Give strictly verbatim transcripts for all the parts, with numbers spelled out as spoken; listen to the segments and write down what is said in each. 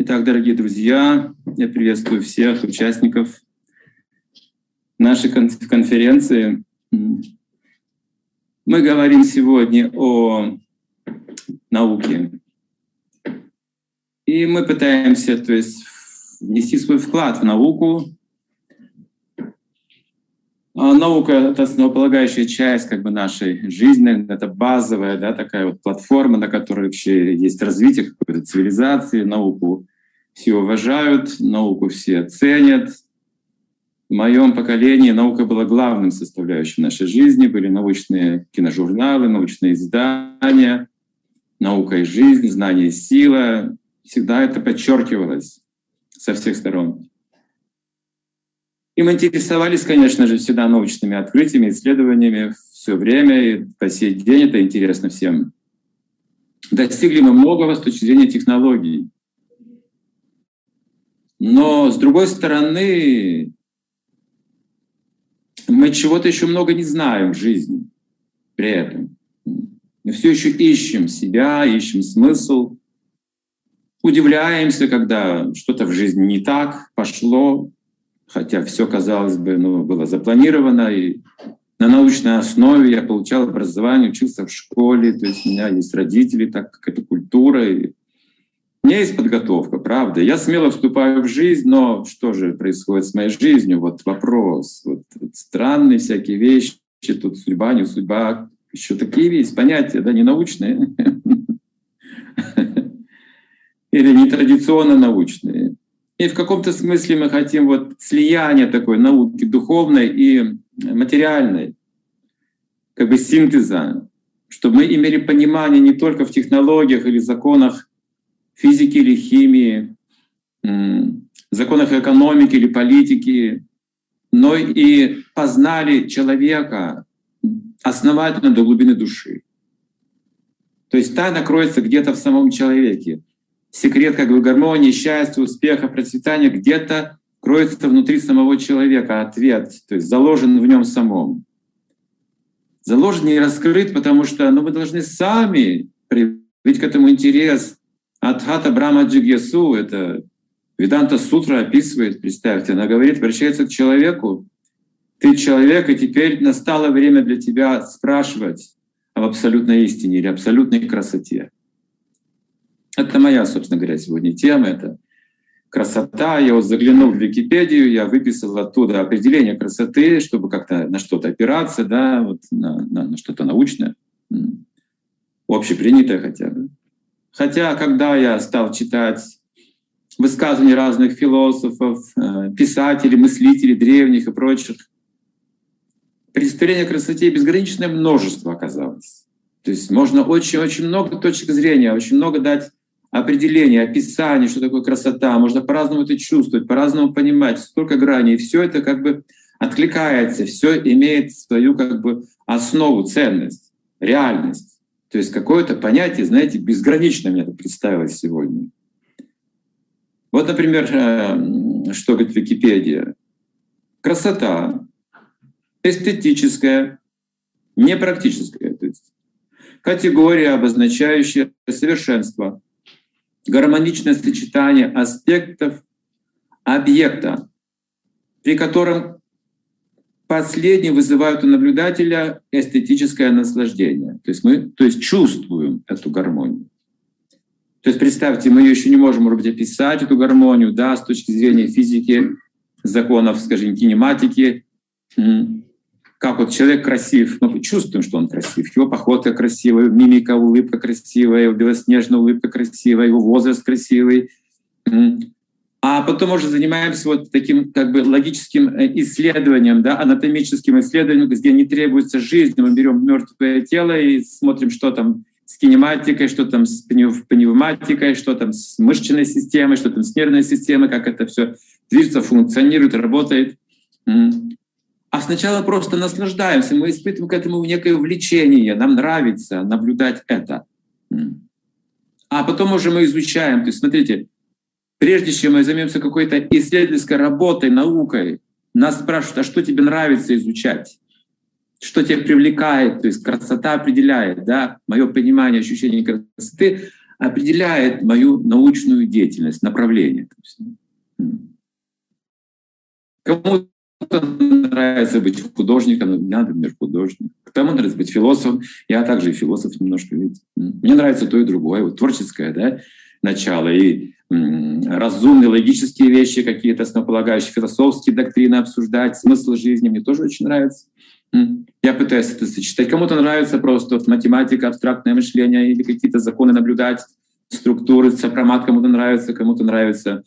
Итак, дорогие друзья, я приветствую всех участников нашей конференции. Мы говорим сегодня о науке. И мы пытаемся, то есть, внести свой вклад в науку. А наука — это основополагающая часть как бы нашей жизни, это базовая, да, такая вот платформа, на которой вообще есть развитие какой-то цивилизации. Науку все уважают, науку все ценят. В моем поколении наука была главным составляющим нашей жизни. Были научные киножурналы, научные издания, наука и жизнь, знание и сила. Всегда это подчеркивалось со всех сторон. И мы интересовались, конечно же, всегда научными открытиями, исследованиями все время, и по сей день это интересно всем. Достигли мы многого с точки зрения технологий. Но, с другой стороны, мы чего-то еще много не знаем в жизни при этом. Мы все еще ищем себя, ищем смысл, удивляемся, когда что-то в жизни не так пошло, хотя все, казалось бы, ну, было запланировано, и на научной основе я получал образование, учился в школе, то есть у меня есть родители, так как это культура, и у меня есть подготовка, правда. Я смело вступаю в жизнь, но что же происходит с моей жизнью? Вот вопрос. Вот, вот странные всякие вещи, тут судьба, не судьба, еще такие есть понятия, да, не научные или нетрадиционно научные. И в каком-то смысле мы хотим вот слияния такой науки духовной и материальной, как бы синтеза, чтобы мы имели понимание не только в технологиях или законах физики или химии, законах экономики или политики, но и познали человека основательно до глубины души. То есть тайна кроется где-то в самом человеке. Секрет как бы гармонии, счастья, успеха, процветания где-то кроется внутри самого человека. Ответ, то есть заложен в нем самом. Заложен и раскрыт, потому что ну, мы должны сами проявить к этому интерес. Адхата Брахма Джигьясу, это Веданта Сутра описывает, представьте, она говорит, обращается к человеку. Ты человек, и теперь настало время для тебя спрашивать об абсолютной истине или абсолютной красоте. Это моя, собственно говоря, сегодня тема, это красота. Я вот заглянул в Википедию, я выписал оттуда определение красоты, чтобы как-то на что-то опираться, да, вот на, на, на что-то научное, общепринятое хотя бы. Хотя, когда я стал читать высказывания разных философов, писателей, мыслителей древних и прочих, представление о красоте безграничное множество оказалось. То есть можно очень-очень много точек зрения, очень много дать определение, описание, что такое красота. Можно по-разному это чувствовать, по-разному понимать, столько граней. И все это как бы откликается, все имеет свою как бы основу, ценность, реальность. То есть какое-то понятие, знаете, безграничное мне это представилось сегодня. Вот, например, что говорит Википедия. Красота эстетическая, непрактическая, то есть категория, обозначающая совершенство, гармоничное сочетание аспектов объекта, при котором последние вызывают у наблюдателя эстетическое наслаждение. То есть мы то есть чувствуем эту гармонию. То есть представьте, мы ее еще не можем, может быть, описать, эту гармонию, да, с точки зрения физики, законов, скажем, кинематики. Как вот человек красив, ну, мы чувствуем, что он красив, его походка красивая, мимика, улыбка красивая, его белоснежная улыбка красивая, его возраст красивый. А потом уже занимаемся вот таким как бы логическим исследованием, да, анатомическим исследованием, где не требуется жизнь. Мы берем мертвое тело и смотрим, что там с кинематикой, что там с пневматикой, что там с мышечной системой, что там с нервной системой, как это все движется, функционирует, работает. А сначала просто наслаждаемся, мы испытываем к этому некое увлечение, нам нравится наблюдать это. А потом уже мы изучаем. То есть смотрите, прежде чем мы займемся какой-то исследовательской работой, наукой, нас спрашивают, а что тебе нравится изучать? Что тебя привлекает? То есть красота определяет, да, мое понимание, ощущение красоты определяет мою научную деятельность, направление. Кому-то нравится быть художником, я, например, художник. Кому нравится быть философом, я также и философ немножко, видите. Мне нравится то и другое, вот творческое, да, начало, и м, разумные, логические вещи какие-то, основополагающие, философские доктрины обсуждать, смысл жизни мне тоже очень нравится. М. Я пытаюсь это сочетать. Кому-то нравится просто вот математика, абстрактное мышление или какие-то законы наблюдать, структуры, сопромат кому-то нравится, кому-то нравится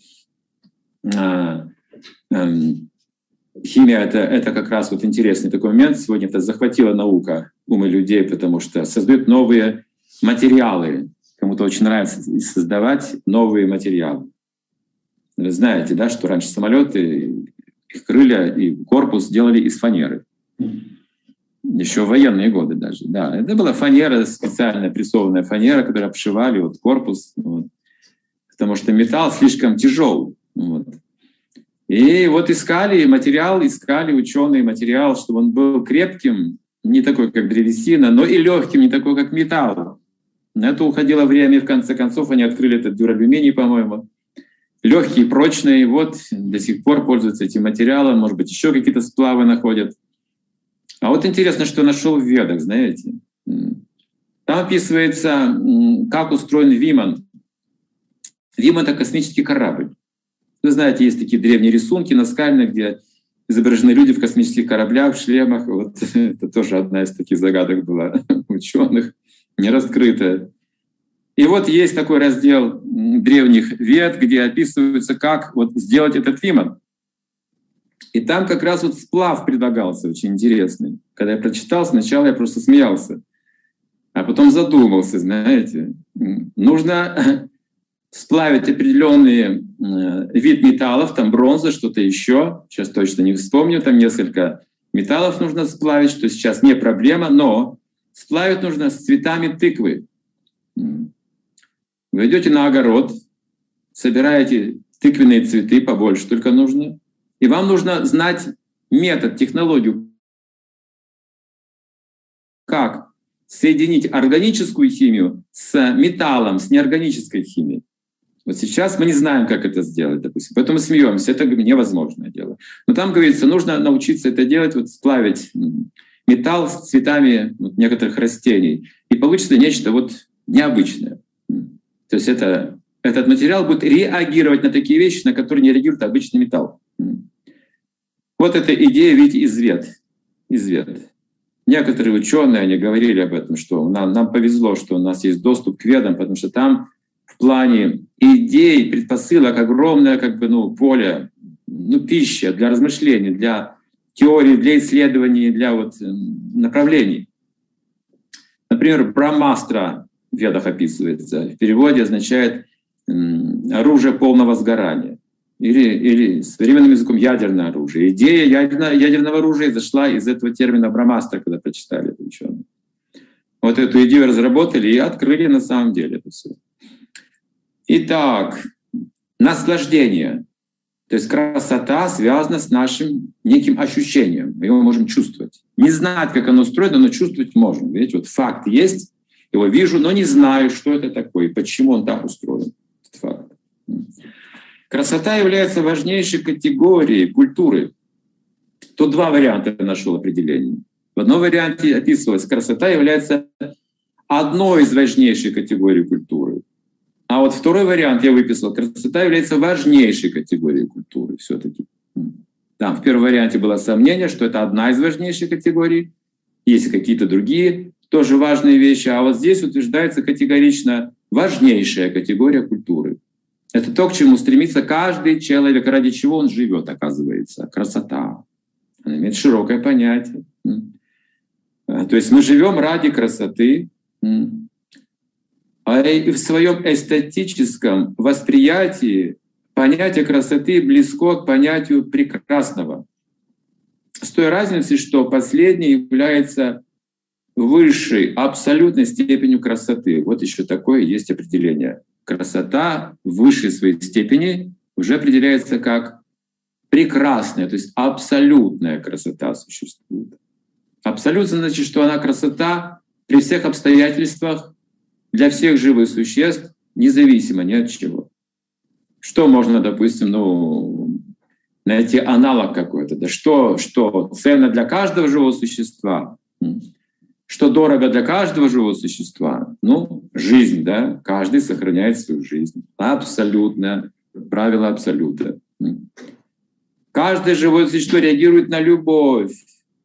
а, а, химия. Это, это как раз вот интересный такой момент. Сегодня это захватила наука умы людей, потому что создают новые материалы. Кому-то очень нравится создавать новые материалы. Вы знаете, да, что раньше самолеты, их крылья и корпус делали из фанеры. Еще в военные годы даже. Да, это была фанера, специальная прессованная фанера, которую обшивали вот, корпус, вот, потому что металл слишком тяжел. Вот. И вот искали материал, искали ученые материал, чтобы он был крепким, не такой, как древесина, но и легким, не такой, как металл. На это уходило время, и в конце концов они открыли этот дюралюминий, по-моему. Легкий, прочный, вот до сих пор пользуются этим материалом, может быть, еще какие-то сплавы находят. А вот интересно, что нашел в Ведах, знаете. Там описывается, как устроен Виман. Виман — это космический корабль. Вы знаете, есть такие древние рисунки наскальные, где изображены люди в космических кораблях, в шлемах. Вот это тоже одна из таких загадок была ученых, не раскрытая. И вот есть такой раздел древних Вед, где описывается, как вот сделать этот Виман. И там как раз вот сплав предлагался очень интересный. Когда я прочитал, сначала я просто смеялся, а потом задумался, знаете. Нужно сплавить определенный вид металлов, там бронза, что-то еще, сейчас точно не вспомню, там несколько металлов нужно сплавить, что сейчас не проблема, но сплавить нужно с цветами тыквы. Вы идете на огород, собираете тыквенные цветы, побольше только нужно, и вам нужно знать метод, технологию, как соединить органическую химию с металлом, с неорганической химией. Вот сейчас мы не знаем, как это сделать, допустим, поэтому смеемся, это невозможное дело. Но там говорится, нужно научиться это делать, вот сплавить металл с цветами вот некоторых растений, и получится нечто вот необычное. То есть это, этот материал будет реагировать на такие вещи, на которые не реагирует обычный металл. Вот эта идея ведь из Вед. Из Вед. Некоторые ученые, они говорили об этом, что нам, нам повезло, что у нас есть доступ к Ведам, потому что там в плане идей, предпосылок огромное как бы, ну, поле, ну, пища для размышлений, для теорий, для исследований, для вот направлений. Например, Брамастра в Ведах описывается. В переводе означает оружие полного сгорания. Или, или современным языком ядерное оружие. Идея ядерного, ядерного оружия зашла из этого термина Брамастра, когда прочитали это ученые. Вот эту идею разработали и открыли на самом деле это все. Итак, наслаждение. То есть красота связана с нашим неким ощущением. Мы его можем чувствовать. Не знать, как оно устроено, но чувствовать можем. Видите, вот факт есть, его вижу, но не знаю, что это такое, почему он так устроен. Этот факт. Красота является важнейшей категорией культуры. Тут два варианта я нашел определения. В одном варианте описывалось, красота является одной из важнейших категорий культуры. А вот второй вариант я выписал, красота является важнейшей категорией культуры все-таки. Там в первом варианте было сомнение, что это одна из важнейших категорий, есть какие-то другие тоже важные вещи, а вот здесь утверждается категорично важнейшая категория культуры. Это то, к чему стремится каждый человек, ради чего он живет, оказывается. Красота. Она имеет широкое понятие. То есть мы живем ради красоты, а и в своем эстетическом восприятии понятие красоты близко к понятию прекрасного. С той разницей, что последнее является высшей, абсолютной степенью красоты. Вот еще такое есть определение. Красота в высшей своей степени уже определяется как прекрасная, то есть абсолютная красота существует. Абсолютно значит, что она красота при всех обстоятельствах, для всех живых существ, независимо ни от чего. Что можно, допустим, ну, найти аналог какой-то? Да что, что ценно для каждого живого существа? Что дорого для каждого живого существа? Ну, жизнь, да? Каждый сохраняет свою жизнь. Абсолютно. Правило абсолюта. Каждое живое существо реагирует на любовь.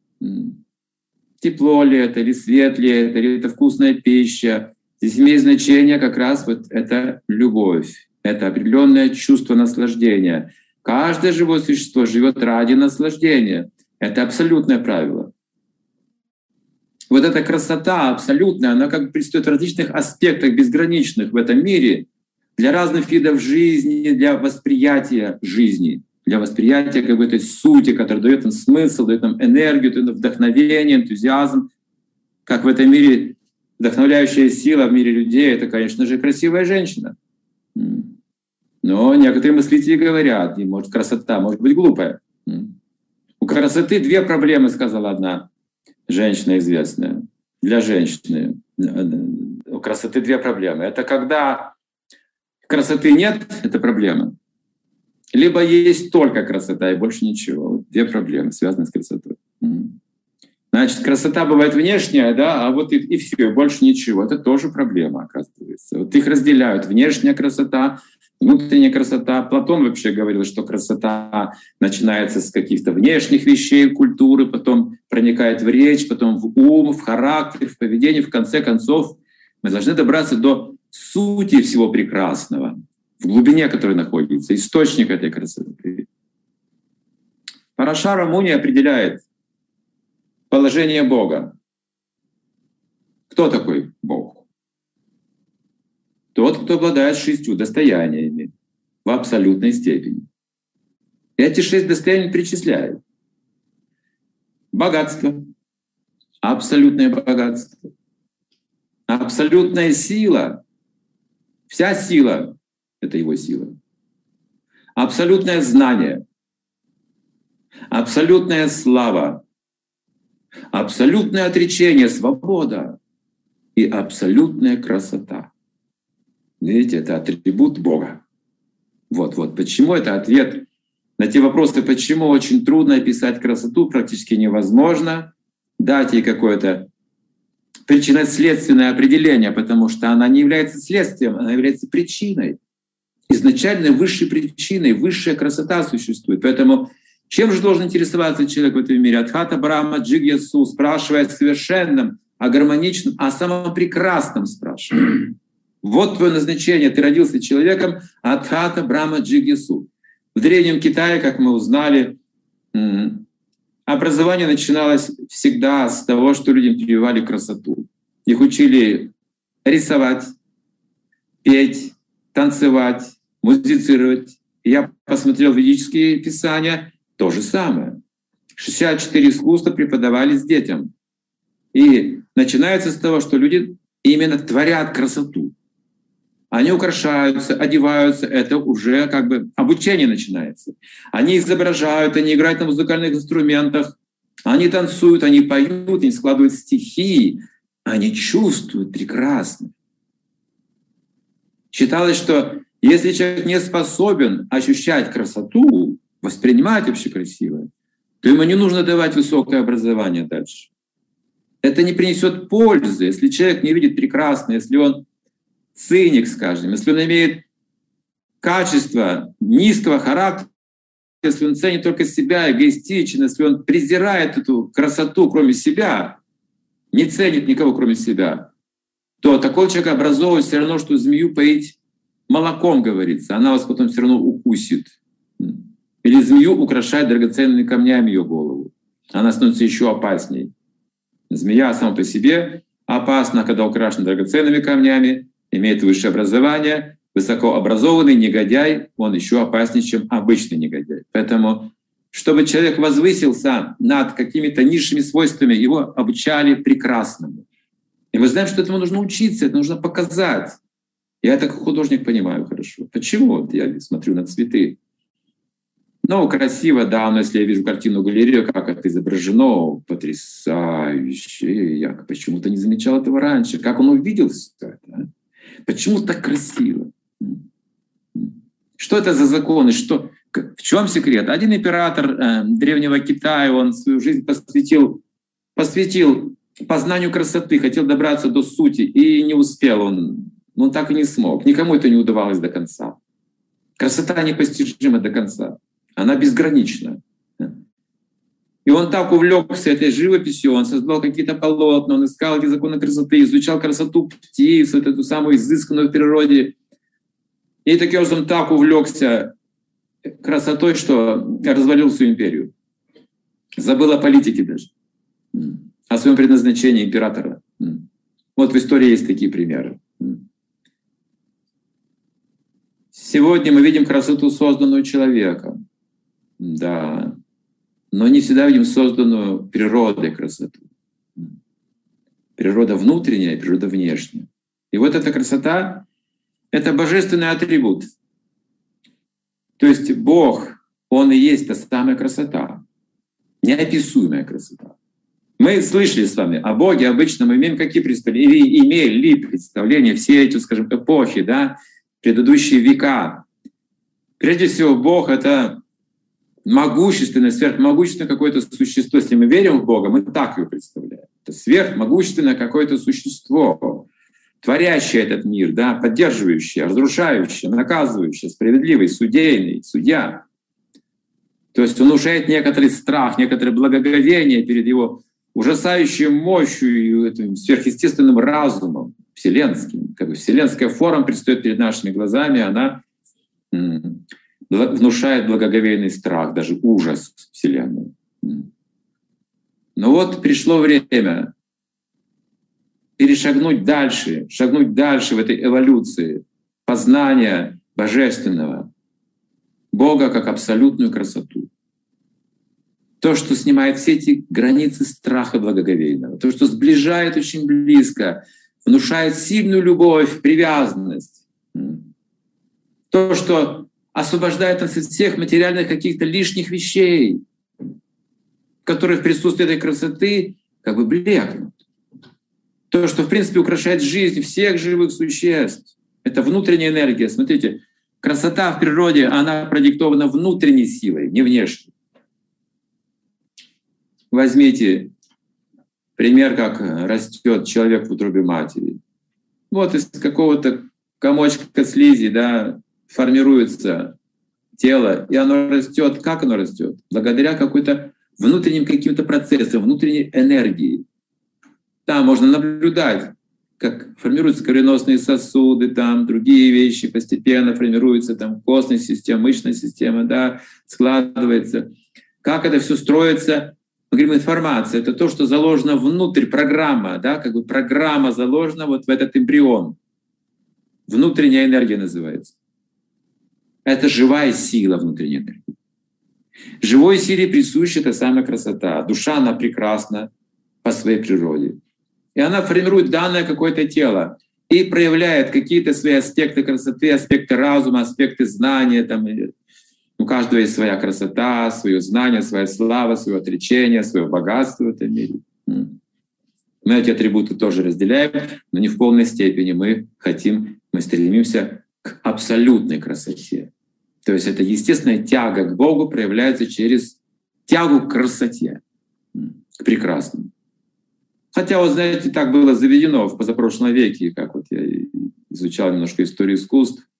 Тепло ли это, или свет ли это, или это вкусная пища. Здесь имеет значение как раз вот эта любовь. Это определенное чувство наслаждения. Каждое живое существо живет ради наслаждения. Это абсолютное правило. Вот эта красота абсолютная, она как бы присутствует в различных аспектах безграничных в этом мире для разных видов жизни, для восприятия жизни, для восприятия какой-то сути, которая дает нам смысл, дает нам энергию, дает нам вдохновение, энтузиазм. Как в этом мире вдохновляющая сила в мире людей — это, конечно же, красивая женщина. Но некоторые мыслители говорят, и может красота может быть глупая. У красоты две проблемы, сказала одна женщина известная. Для женщины у красоты две проблемы. Это когда красоты нет, это проблема. Либо есть только красота и больше ничего. Вот две проблемы, связанные с красотой. Значит, красота бывает внешняя, да, а вот и, и все, больше ничего. Это тоже проблема, оказывается. Вот их разделяют: внешняя красота, внутренняя красота. Платон вообще говорил, что красота начинается с каких-то внешних вещей, культуры, потом проникает в речь, потом в ум, в характер, в поведение. В конце концов, мы должны добраться до сути всего прекрасного, в глубине которой находится источник этой красоты. Парашара Муни определяет положение Бога. Кто такой Бог? Тот, кто обладает шестью достояниями в абсолютной степени. Эти шесть достояний перечисляют. Богатство, абсолютное богатство, абсолютная сила, вся сила — это его сила. Абсолютное знание, абсолютная слава, абсолютное отречение, свобода и абсолютная красота. Видите, это атрибут Бога. Вот-вот. Почему это ответ на те вопросы, почему очень трудно описать красоту, практически невозможно дать ей какое-то причинно-следственное определение, потому что она не является следствием, она является причиной. Изначально высшей причиной, высшая красота существует. Поэтому чем же должен интересоваться человек в этом мире? Адхата Брахма Джигьясу, спрашивая о совершенном, о гармоничном, о самом прекрасном спрашивает. Вот твое назначение, ты родился человеком, Адхата Брахма Джигьясу. В Древнем Китае, как мы узнали, образование начиналось всегда с того, что людям прививали красоту. Их учили рисовать, петь, танцевать, музицировать. Я посмотрел ведические писания, то же самое. шестьдесят четыре искусства преподавались детям. И начинается с того, что люди именно творят красоту. Они украшаются, одеваются, это уже как бы обучение начинается. Они изображают, они играют на музыкальных инструментах, они танцуют, они поют, они складывают стихи, они чувствуют прекрасно. Считалось, что если человек не способен ощущать красоту, воспринимать вообще красивое, то ему не нужно давать высокое образование дальше. Это не принесет пользы, если человек не видит прекрасное, если он циник, скажем, если он имеет качество низкого характера, если он ценит только себя, эгоистичен, если он презирает эту красоту, кроме себя, не ценит никого, кроме себя, то такой человек образовывает все равно, что змею поить молоком, говорится. Она вас потом все равно укусит. Или змею украшает драгоценными камнями ее голову. Она становится еще опасней. Змея сама по себе опасна, когда украшена драгоценными камнями, имеет высшее образование, высокообразованный негодяй, он еще опаснее, чем обычный негодяй. Поэтому, чтобы человек возвысился над какими-то низшими свойствами, его обучали прекрасному. И мы знаем, что этому нужно учиться, это нужно показать. Я это как художник понимаю хорошо. Почему? Вот я смотрю на цветы. Ну, красиво, да, но если я вижу картину галерею, как это изображено, потрясающе. Я почему-то не замечал этого раньше. Как он увидел все это? Почему так красиво? Что это за законы? Что, в чем секрет? Один император э, древнего Китая, он свою жизнь посвятил, посвятил познанию красоты, хотел добраться до сути, и не успел он. Он так и не смог. Никому это не удавалось до конца. Красота непостижима до конца. Она безгранична. И он так увлекся этой живописью, он создал какие-то полотна, он искал эти законы красоты, изучал красоту птиц, вот эту самую изысканную в природе. И таким образом так увлекся красотой, что развалил всю империю. Забыл о политике даже, о своем предназначении императора. Вот в истории есть такие примеры. Сегодня мы видим красоту, созданную человеком. Да. Но не всегда видим созданную природой красоту. Природа внутренняя, природа внешняя. И вот эта красота — это божественный атрибут. То есть Бог, Он и есть та самая красота, неописуемая красота. Мы слышали с вами о Боге, обычно мы имеем какие представления, или имели представления все эти, скажем, эпохи, да, предыдущие века. Прежде всего, Бог — это могущественное, сверхмогущественное какое-то существо. Если мы верим в Бога, мы так его представляем. Это сверхмогущественное какое-то существо, творящее этот мир, да, поддерживающее, разрушающее, наказывающее, справедливый, судейный, судья. То есть он внушает некоторый страх, некоторое благоговение перед его ужасающей мощью и этим сверхъестественным разумом вселенским. Как бы вселенская форма предстает перед нашими глазами, она м- внушает благоговейный страх, даже ужас Вселенной. Но вот пришло время перешагнуть дальше, шагнуть дальше в этой эволюции познания божественного, Бога как абсолютную красоту. То, что снимает все эти границы страха благоговейного, то, что сближает очень близко, внушает сильную любовь, привязанность. То, что освобождает нас от всех материальных каких-то лишних вещей, которые в присутствии этой красоты как бы блекнут. То, что, в принципе, украшает жизнь всех живых существ. Это внутренняя энергия. Смотрите, красота в природе, она продиктована внутренней силой, не внешней. Возьмите пример, как растет человек в утробе матери. Вот из какого-то комочка слизи, да, формируется тело, и оно растет. Как оно растет? Благодаря какой-то внутренним каким-то процессам, внутренней энергии. Там можно наблюдать, как формируются кровеносные сосуды, там другие вещи постепенно формируются, там костная система, мышечная система, да, складывается. Как это все строится? Мы говорим, информация — это то, что заложено внутрь, программа, да, как бы программа заложена вот в этот эмбрион. Внутренняя энергия называется. Это живая сила внутренней энергии. Живой силе присуща та самая красота. Душа, она прекрасна по своей природе. И она формирует данное какое-то тело и проявляет какие-то свои аспекты красоты, аспекты разума, аспекты знания. Там, у каждого есть своя красота, свое знание, своя слава, свое отречение, свое богатство в этом мире. Мы эти атрибуты тоже разделяем, но не в полной степени. Мы хотим, мы стремимся к абсолютной красоте. То есть это естественная тяга к Богу проявляется через тягу к красоте, к прекрасному. Хотя, вот знаете, так было заведено в позапрошлом веке, как вот я изучал немножко историю искусств,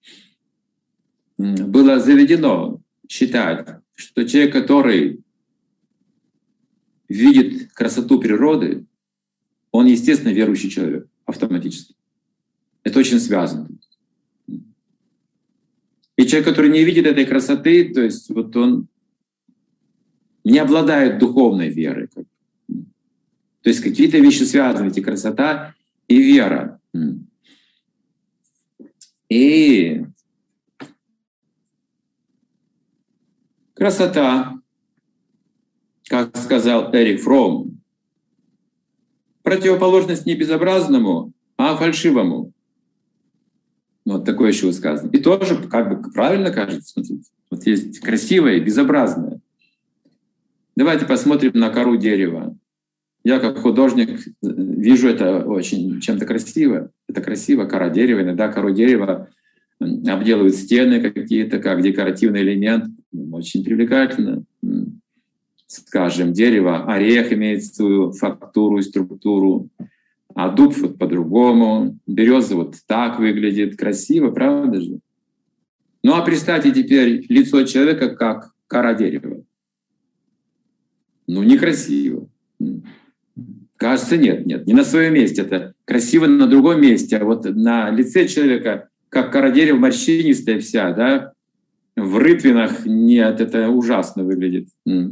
было заведено считать, что человек, который видит красоту природы, он, естественно, верующий человек автоматически. Это очень связано. И человек, который не видит этой красоты, то есть вот он не обладает духовной верой. То есть какие-то вещи связаны, эти красота и вера. И красота, как сказал Эрих Фромм, противоположность не безобразному, а фальшивому. Вот такое еще высказано. И тоже как бы правильно кажется, смотрите. Вот есть красивое и безобразное. Давайте посмотрим на кору дерева. Я как художник вижу это очень чем-то красиво. Это красиво, кора дерева. Иногда кору дерева обделывают стены какие-то, как декоративный элемент. Очень привлекательно. Скажем, дерево, орех имеет свою фактуру и структуру, а дуб вот по-другому, береза вот так выглядит. Красиво, правда же? Ну а представьте теперь лицо человека как кора дерева. Ну некрасиво. Кажется, нет, нет, не на своем месте. Это красиво на другом месте. А вот на лице человека, как кора дерева, морщинистая вся, да, в рытвинах, нет, это ужасно выглядит.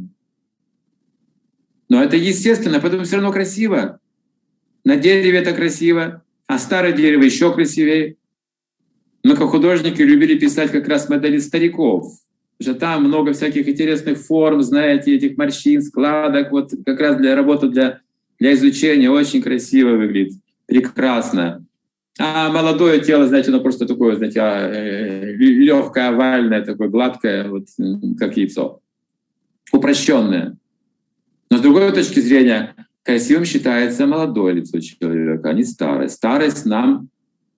Но это естественно, поэтому все равно красиво. На дереве это красиво, а старое дерево еще красивее. Мы, как художники, любили писать как раз модели стариков. Потому что там много всяких интересных форм, знаете, этих морщин, складок. Вот как раз для работы, для, для изучения очень красиво выглядит, прекрасно. А молодое тело, знаете, оно просто такое, знаете, легкое, овальное, такое гладкое, вот, как яйцо. Упрощенное. Но с другой точки зрения, красивым считается молодое лицо человека, а не старое. Старость нам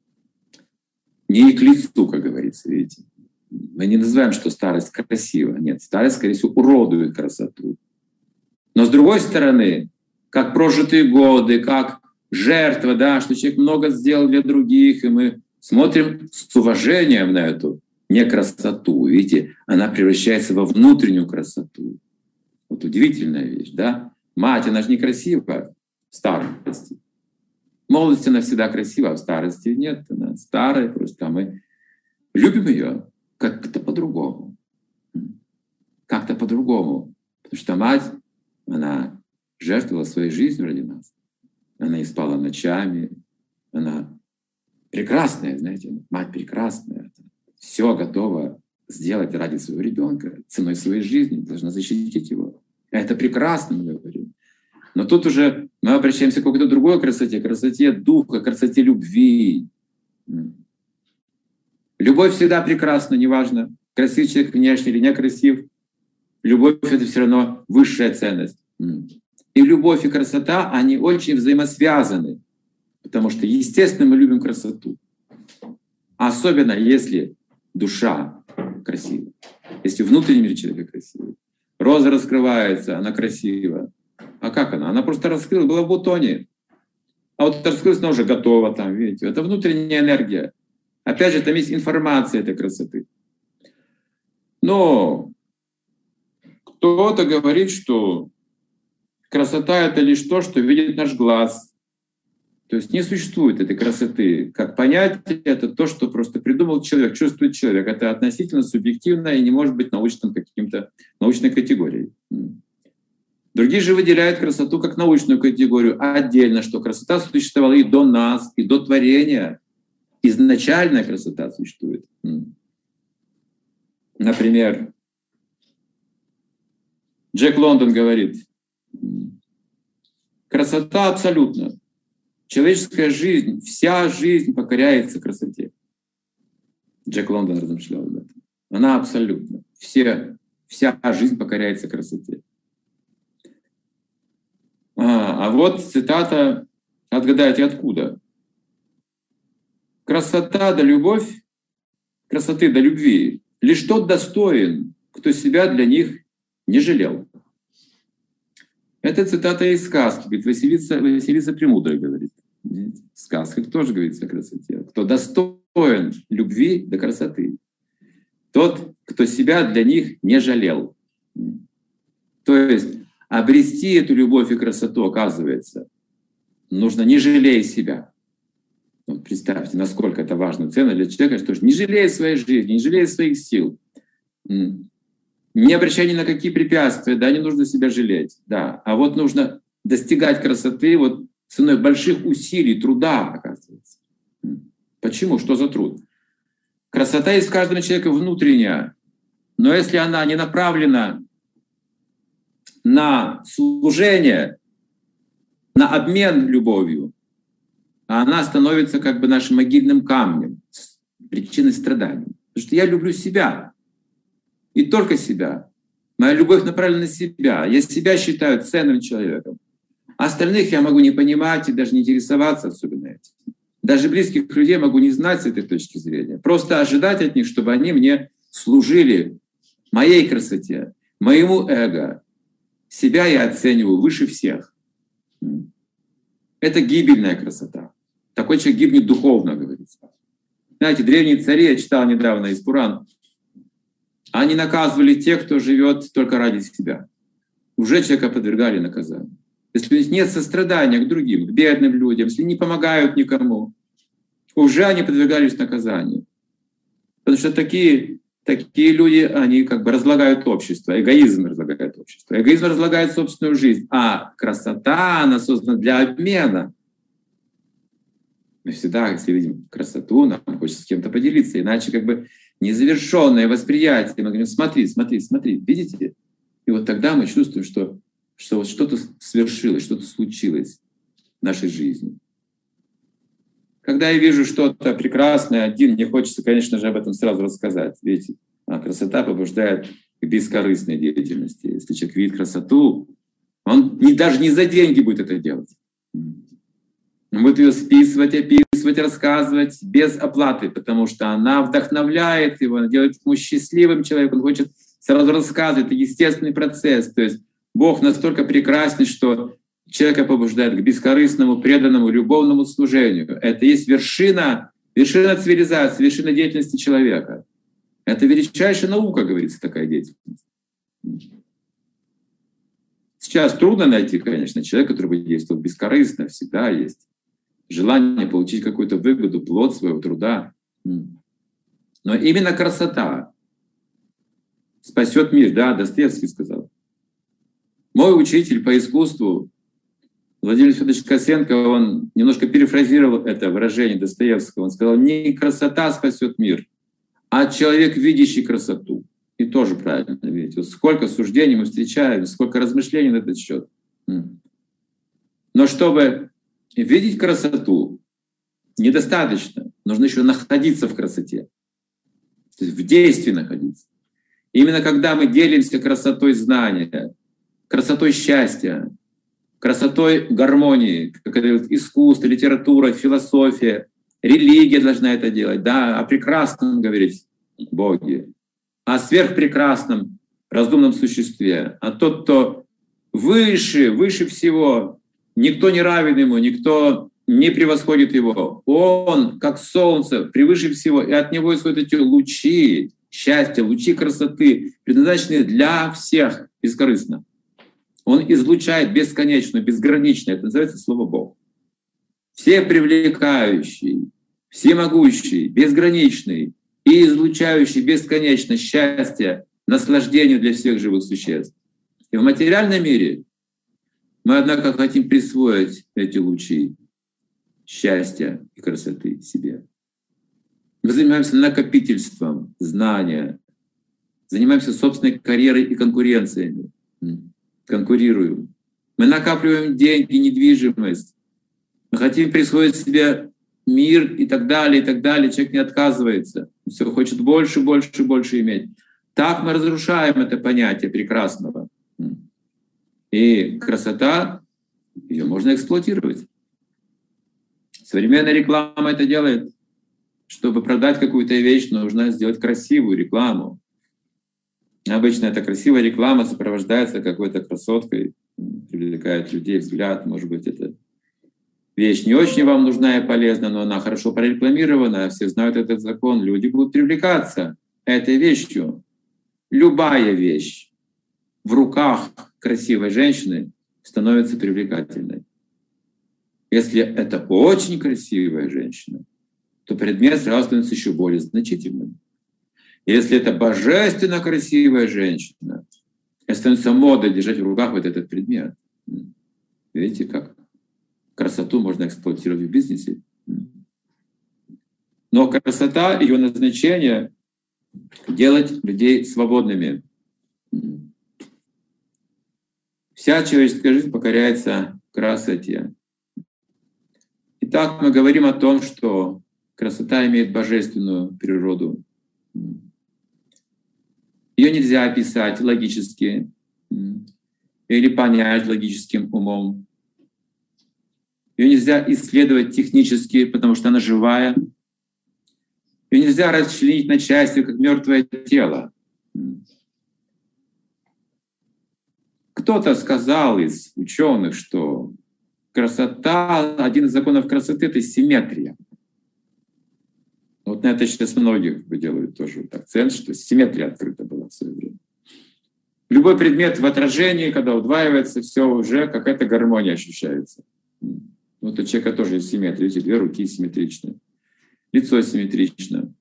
не к лицу, как говорится, видите. Мы не называем, что старость красива. Нет, старость, скорее всего, уродует красоту. Но с другой стороны, как прожитые годы, как жертва, да, что человек много сделал для других, и мы смотрим с уважением на эту не красоту. Видите, она превращается во внутреннюю красоту. Вот удивительная вещь, да? Мать, она же некрасивая в старости. В молодости она всегда красива, а в старости нет. Она старая просто, а мы любим ее как-то по-другому. Как-то по-другому. Потому что мать, она жертвовала своей жизнью ради нас. Она не спала ночами. Она прекрасная, знаете, мать прекрасная. Все готова сделать ради своего ребенка, ценой своей жизни, должна защитить его. Это прекрасно, мы говорим. Но тут уже мы обращаемся к какой-то другой красоте, красоте духа, красоте любви. Любовь всегда прекрасна, неважно, красив человек внешне или некрасив. Любовь — это все равно высшая ценность. И любовь, и красота, они очень взаимосвязаны. Потому что, естественно, мы любим красоту. Особенно если душа красива. Если внутренний мир человека красивый. Роза раскрывается, она красива. А как она? Она просто раскрылась, была в бутоне. А вот раскрылась, она уже готова там, видите. Это внутренняя энергия. Опять же, там есть информация этой красоты. Но кто-то говорит, что красота — это лишь то, что видит наш глаз. То есть не существует этой красоты. Как понятие, это то, что просто придумал человек, чувствует человек. Это относительно субъективно и не может быть научным каким-то научной категорией. Другие же выделяют красоту как научную категорию отдельно, что красота существовала и до нас, и до творения. Изначальная красота существует. Например, Джек Лондон говорит, красота абсолютна. Человеческая жизнь, вся жизнь покоряется красоте. Джек Лондон размышлял об этом. Она абсолютна. Все, вся жизнь покоряется красоте. А, а вот цитата, отгадайте откуда. Красота да любовь, красоты да любви, лишь тот достоин, кто себя для них не жалел. Это цитата из сказки, говорит, Василиса, Василиса Премудрая говорит. В сказках тоже говорится о красоте. Кто достоин любви до красоты, тот, кто себя для них не жалел. То есть обрести эту любовь и красоту, оказывается, нужно не жалея себя. Вот представьте, насколько это важно, ценно для человека, что не жалея своей жизни, не жалея своих сил, не обращая ни на какие препятствия, да, не нужно себя жалеть, да, а вот нужно достигать красоты вот ценой больших усилий, труда, оказывается. Почему? Что за труд? Красота есть в каждом человеке внутренняя, но если она не направлена на служение, на обмен любовью, она становится как бы нашим могильным камнем, причиной страданий. Потому что я люблю себя, и только себя. Моя любовь направлена на себя. Я себя считаю ценным человеком. Остальных я могу не понимать и даже не интересоваться особенно этим. Даже близких людей могу не знать с этой точки зрения. Просто ожидать от них, чтобы они мне служили моей красоте, моему эго. Себя я оцениваю выше всех. Это гибельная красота. Такой человек гибнет духовно, говорится. Знаете, древние цари, я читал недавно из Пуран, они наказывали тех, кто живет только ради себя. Уже человека подвергали наказанию. Если у них нет сострадания к другим, к бедным людям, если не помогают никому, уже они подвергались наказанию. Потому что такие, такие люди, они как бы разлагают общество, эгоизм разлагает общество, эгоизм разлагает собственную жизнь, а красота, она создана для обмена. Мы всегда, если видим красоту, нам хочется с кем-то поделиться, иначе как бы незавершенное восприятие. Мы говорим, смотри, смотри, смотри, видите? И вот тогда мы чувствуем, что, что вот что-то свершилось, что-то случилось в нашей жизни. Когда я вижу что-то прекрасное один, мне хочется, конечно же, об этом сразу рассказать. Видите, а красота побуждает к бескорыстной деятельности. Если человек видит красоту, он не, даже не за деньги будет это делать. Он будет ее списывать, описывать, рассказывать без оплаты, потому что она вдохновляет его, она делает ему счастливым человеком, он хочет сразу рассказывать. Это естественный процесс. То есть Бог настолько прекрасен, что человека побуждает к бескорыстному, преданному, любовному служению. Это есть вершина, вершина цивилизации, вершина деятельности человека. Это величайшая наука, говорится, такая деятельность. Сейчас трудно найти, конечно, человека, который бы действовал бескорыстно, всегда есть желание получить какую-то выгоду, плод своего труда. Но именно красота спасет мир, да, Достоевский сказал. Мой учитель по искусству, Владимир Федорович Косенко, он немножко перефразировал это выражение Достоевского. Он сказал, не красота спасет мир, а человек, видящий красоту. И тоже правильно, видите. Вот сколько суждений мы встречаем, сколько размышлений на этот счет. Но чтобы видеть красоту, недостаточно. Нужно еще находиться в красоте. То есть в действии находиться. Именно когда мы делимся красотой знания, красотой счастья, красотой гармонии, как это говорит, искусство, литература, философия, религия должна это делать, да, о прекрасном говорить Боге, о сверхпрекрасном разумном существе. А тот, кто выше, выше всего, никто не равен ему, никто не превосходит его. Он, как солнце, превыше всего, и от него исходят эти лучи счастья, лучи красоты, предназначенные для всех бескорыстно. Он излучает бесконечно, безгранично. Это называется слово Бог. Все привлекающий, всемогущий, безграничный и излучающий бесконечно счастье, наслаждение для всех живых существ. И в материальном мире мы, однако, хотим присвоить эти лучи счастья и красоты себе. Мы занимаемся накопительством знания, занимаемся собственной карьерой и конкуренциями, конкурируем. Мы накапливаем деньги, недвижимость. Мы хотим присвоить себе мир и так далее, и так далее. Человек не отказывается. Все хочет больше, больше, больше иметь. Так мы разрушаем это понятие прекрасного. И красота, ее можно эксплуатировать. Современная реклама это делает. Чтобы продать какую-то вещь, нужно сделать красивую рекламу. Обычно эта красивая реклама сопровождается какой-то красоткой, привлекает людей взгляд. Может быть, эта вещь не очень вам нужна и полезна, но она хорошо прорекламирована, все знают этот закон, люди будут привлекаться этой вещью. Любая вещь в руках красивой женщины становится привлекательной. Если это очень красивая женщина, то предмет сразу становится еще более значительным. Если это божественно красивая женщина, становится модой держать в руках вот этот предмет. Видите, как красоту можно эксплуатировать в бизнесе. Но красота, ее назначение — делать людей свободными. Вся человеческая жизнь покоряется красоте. Итак, мы говорим о том, что красота имеет божественную природу. Ее нельзя описать логически или понять логическим умом. Ее нельзя исследовать технически, потому что она живая. Ее нельзя расчленить на части, как мертвое тело. Кто-то сказал из ученых, что красота, один из законов красоты — это симметрия. Вот на это сейчас многие делают тоже акцент, что симметрия открыта была в свое время. Любой предмет в отражении, когда удваивается, все уже какая-то гармония ощущается. Вот у человека тоже есть симметрия. Эти две руки симметричны, лицо симметрично.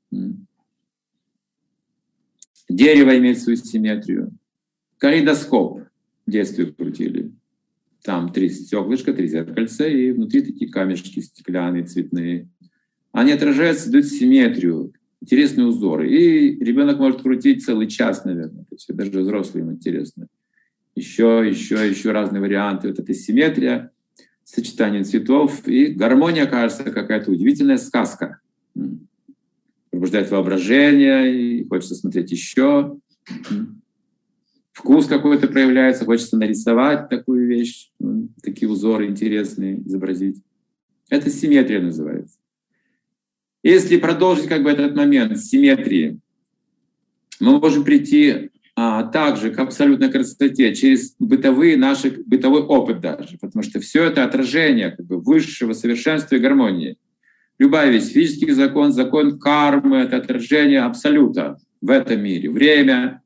Дерево имеет свою симметрию. Калейдоскоп в детстве крутили. Там три стеклышка, три зеркальца, и внутри такие камешки стеклянные, цветные. Они отражаются, дают симметрию, интересные узоры. И ребенок может крутить целый час, наверное. То есть даже взрослым интересно. Еще, еще, еще разные варианты. Вот эта симметрия, сочетание цветов. И гармония, кажется, какая-то удивительная сказка. Пробуждает воображение, и хочется смотреть еще. Вкус какой-то проявляется, хочется нарисовать такую вещь, такие узоры интересные изобразить. Это симметрия называется. Если продолжить как бы этот момент симметрии, мы можем прийти а, также к абсолютной красоте через бытовые наши, бытовой опыт даже, потому что все это отражение как бы высшего совершенства и гармонии. Любая вещь, физический закон, закон кармы — это отражение абсолюта в этом мире. Время.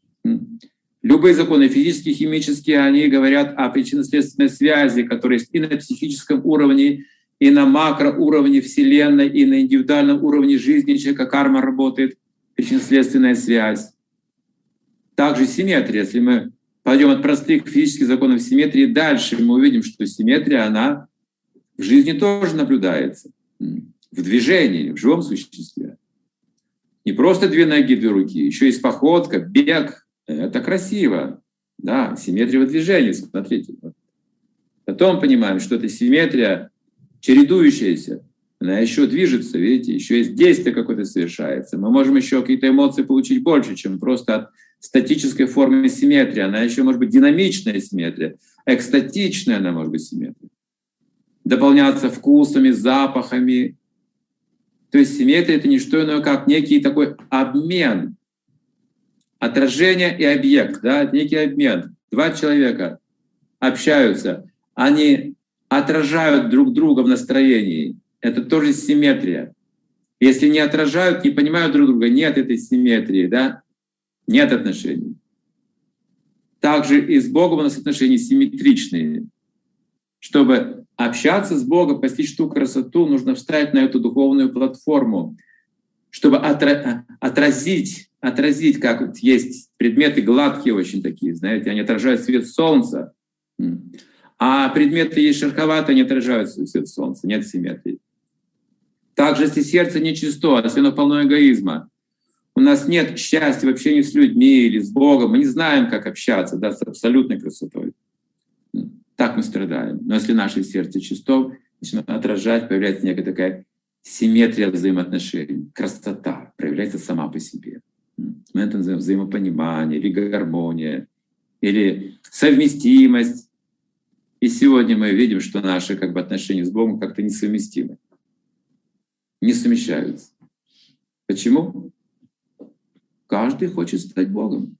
Любые законы физические, химические, они говорят о причинно-следственной связи, которая есть и на психическом уровне, и на макроуровне Вселенной, и на индивидуальном уровне жизни человека. Карма работает, причинно-следственная связь. Также симметрия. Если мы пойдем от простых физических законов симметрии дальше, мы увидим, что симметрия, она в жизни тоже наблюдается. В движении, в живом существе. Не просто две ноги, две руки, еще есть походка, бег. Это красиво. Да, симметрия в движении, смотрите. Потом понимаем, что это симметрия чередующаяся. Она еще движется, видите, еще есть действие какое-то совершается. Мы можем еще какие-то эмоции получить больше, чем просто от статической формы симметрии. Она еще может быть динамичная симметрия, экстатичная она может быть симметрия. Дополняться вкусами, запахами. То есть симметрия — это не что иное, как некий такой обмен. Отражение и объект, да, некий обмен. Два человека общаются, они отражают друг друга в настроении. Это тоже симметрия. Если не отражают, не понимают друг друга, нет этой симметрии, да, нет отношений. Также и с Богом у нас отношения симметричные. Чтобы общаться с Богом, постичь ту красоту, нужно встать на эту духовную платформу, чтобы отра- отразить, отразить, как вот есть предметы гладкие очень такие, знаете, они отражают свет солнца, а предметы есть шероховатые, они отражают свет солнца, нет симметрии. Также, если сердце нечисто, если оно полно эгоизма, у нас нет счастья в общении с людьми или с Богом, мы не знаем, как общаться, да, с абсолютной красотой. Так мы страдаем. Но если наше сердце чисто, начинает отражать, появляется некая такая симметрия взаимоотношений, красота проявляется сама по себе. Мы это называем взаимопонимание, или гармония, или совместимость. И сегодня мы видим, что наши как бы, отношения с Богом как-то несовместимы, не совмещаются. Почему? Каждый хочет стать Богом.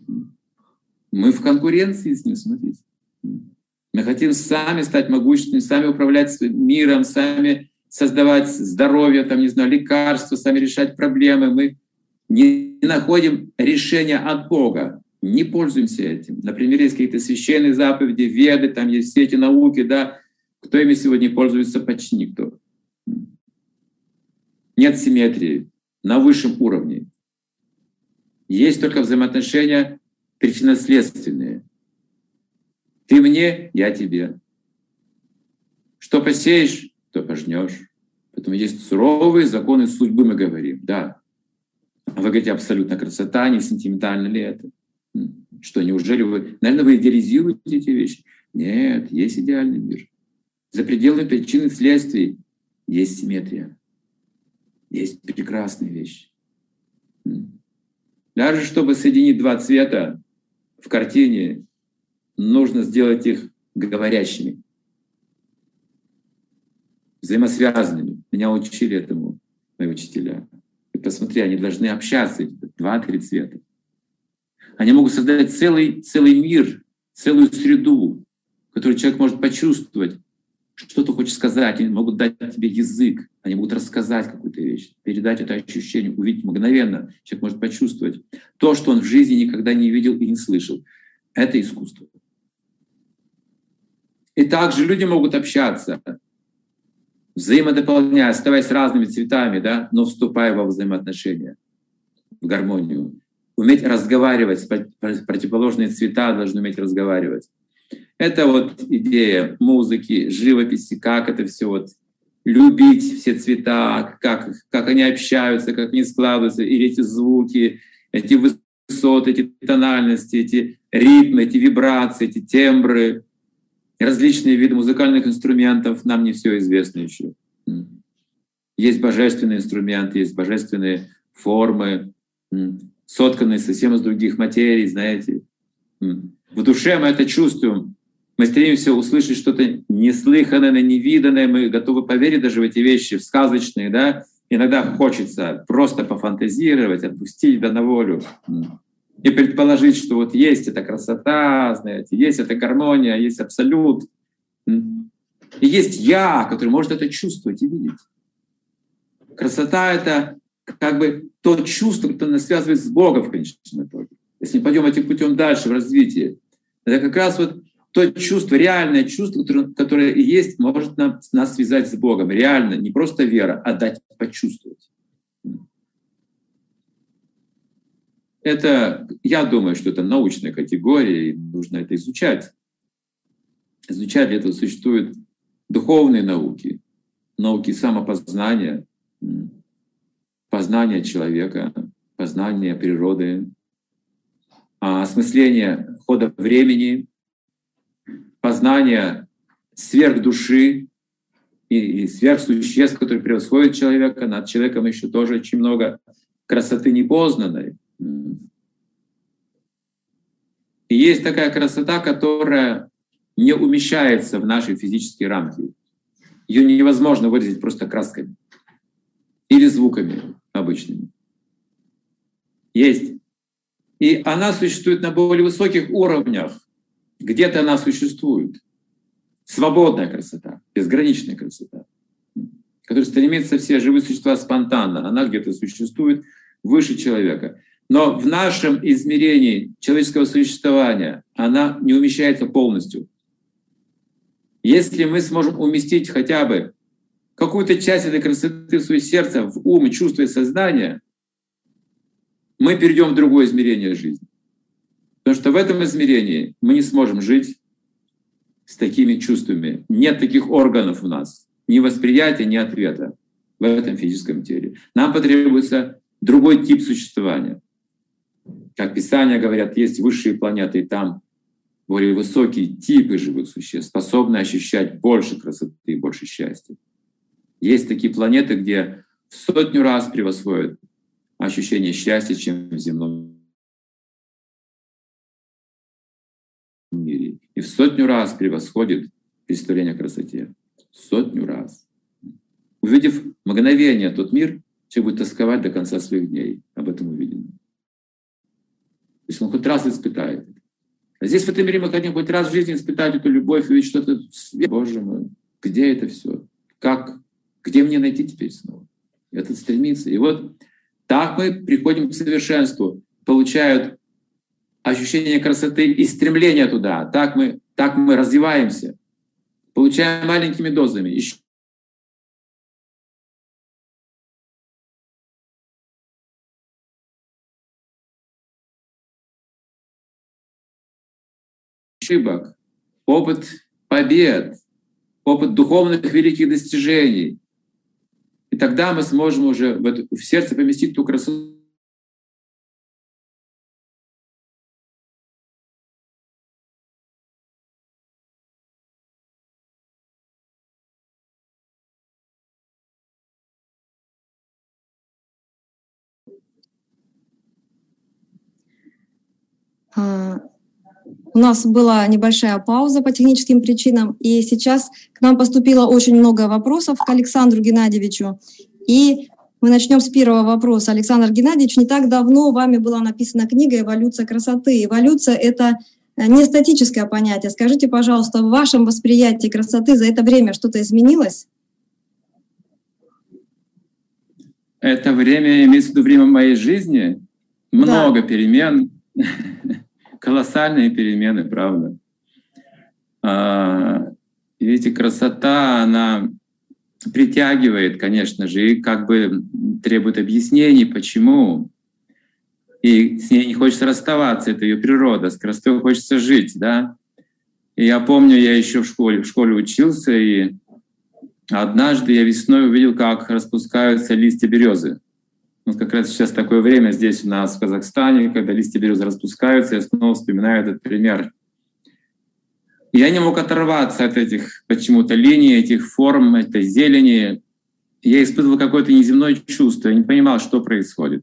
Мы в конкуренции с Ним, смотрите. Мы хотим сами стать могущественными, сами управлять своим миром, сами создавать здоровье, там, не знаю, лекарства, сами решать проблемы. Мы не находим решения от Бога, не пользуемся этим. Например, есть какие-то священные заповеди, веды, там есть все эти науки, да. Кто ими сегодня пользуется? Почти никто. Нет симметрии на высшем уровне. Есть только взаимоотношения причинно-следственные. Ты мне, я тебе. Что посеешь, то пожнешь. Поэтому есть суровые законы судьбы, мы говорим. Да. А вы говорите, абсолютно красота, не сентиментально ли это? Что, неужели вы... Наверное, вы идеализируете эти вещи? Нет, есть идеальный мир. За пределами причин и следствий есть симметрия. Есть прекрасные вещи. Даже чтобы соединить два цвета в картине, нужно сделать их говорящими. взаимосвязанными. Меня учили этому мои учителя. И посмотри, они должны общаться, два-три цвета. Они могут создать целый, целый мир, целую среду, в которой человек может почувствовать, что ты хочешь сказать. Они могут дать тебе язык, они могут рассказать какую-то вещь, передать это ощущение, увидеть мгновенно. Человек может почувствовать то, что он в жизни никогда не видел и не слышал. Это искусство. И также люди могут общаться, взаимодополняя, оставаясь разными цветами, да, но вступая во взаимоотношения, в гармонию. Уметь разговаривать, противоположные цвета должны уметь разговаривать. Это вот идея музыки, живописи, как это все вот любить все цвета, как, как они общаются, как они складываются, или эти звуки, эти высоты, эти тональности, эти ритмы, эти вибрации, эти тембры, различные виды музыкальных инструментов, нам не все известно еще. Есть божественные инструменты, есть божественные формы, сотканные совсем из других материй, знаете. В душе мы это чувствуем. Мы стремимся услышать что-то неслыханное, невиданное, мы готовы поверить даже в эти вещи, в сказочные, да. Иногда хочется просто пофантазировать, отпустить да на волю и предположить, что вот есть эта красота, знаете, есть эта гармония, есть абсолют. И есть я, который может это чувствовать и видеть. Красота — это как бы то чувство, которое нас связывает с Богом в конечном итоге. Если мы пойдем этим путем дальше в развитии, это как раз вот то чувство, реальное чувство, которое, которое и есть, может нам, нас связать с Богом. Реально, не просто вера, а дать почувствовать. Это, я думаю, что это научная категория, и нужно это изучать. Изучать для этого существуют духовные науки, науки самопознания, познания человека, познания природы, осмысление хода времени, познание сверхдуши и сверхсуществ, которые превосходят человека. Над человеком еще тоже очень много красоты непознанной. И есть такая красота, которая не умещается в наши физические рамки. Ее невозможно выразить просто красками или звуками обычными. Есть. И она существует на более высоких уровнях. Где-то она существует. Свободная красота, безграничная красота, которая стремится все живые существа спонтанно. Она где-то существует выше человека. Но в нашем измерении человеческого существования она не умещается полностью. Если мы сможем уместить хотя бы какую-то часть этой красоты в свое сердце, в ум, чувство и сознание, мы перейдем в другое измерение жизни. Потому что в этом измерении мы не сможем жить с такими чувствами. Нет таких органов у нас. Ни восприятия, ни ответа в этом физическом теле. Нам потребуется другой тип существования. Как Писания говорят, есть высшие планеты, и там более высокие типы живых существ, способные ощущать больше красоты и больше счастья. Есть такие планеты, где в сотню раз превосходят ощущение счастья, чем в земном мире. И в сотню раз превосходит представление о красоте. В сотню раз. Увидев мгновение тот мир, человек будет тосковать до конца своих дней об этом увиденном. Если он хоть раз испытает. А здесь в этом мире мы хотим хоть раз в жизни испытать эту любовь, увидеть что-то. Боже мой, где это все? Как? Где мне найти теперь снова? Это стремится. И вот так мы приходим к совершенству, получают ощущение красоты и стремление туда. Так мы, так мы развиваемся, получаем маленькими дозами. Еще ошибок, опыт побед, опыт духовных великих достижений. И тогда мы сможем уже в, это, в сердце поместить ту красоту. А, У нас была небольшая пауза по техническим причинам, и сейчас к нам поступило очень много вопросов к Александру Геннадьевичу. И мы начнем с первого вопроса. Александр Геннадьевич, не так давно вами была написана книга «Эволюция красоты». Эволюция — это не статическое понятие. Скажите, пожалуйста, в вашем восприятии красоты за это время что-то изменилось? Это время, имеется в виду время моей жизни? Много да. перемен. Колоссальные перемены, правда. А, видите, красота, она притягивает, конечно же, и как бы требует объяснений, почему. И с ней не хочется расставаться, это ее природа, с красотой хочется жить, да. И я помню, я еще в школе, в школе учился, и однажды я весной увидел, как распускаются листья березы. Вот как раз сейчас такое время здесь у нас в Казахстане, когда листья березы распускаются, я снова вспоминаю этот пример. Я не мог оторваться от этих почему-то линий, этих форм, этой зелени. Я испытывал какое-то неземное чувство, я не понимал, что происходит.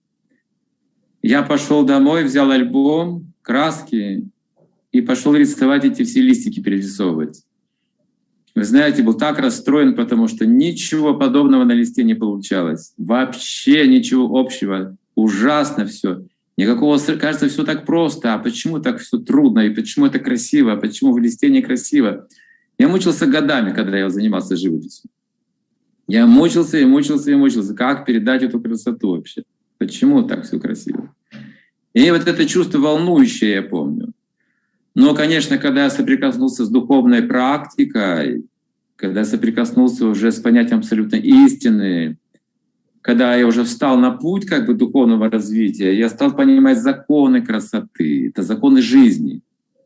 Я пошел домой, взял альбом, краски и пошел рисовать эти все листики, перерисовывать. Вы знаете, был так расстроен, потому что ничего подобного на листе не получалось. Вообще ничего общего. Ужасно все. Никакого, кажется, все так просто. А почему так все трудно? И почему это красиво? А почему в листе некрасиво? Я мучился годами, когда я занимался живописью. Я мучился и мучился и мучился. Как передать эту красоту вообще? Почему так все красиво? И вот это чувство волнующее, я помню. Но, конечно, когда я соприкоснулся с духовной практикой, когда я соприкоснулся уже с понятием абсолютной истины, когда я уже встал на путь как бы духовного развития, я стал понимать законы красоты, это законы жизни.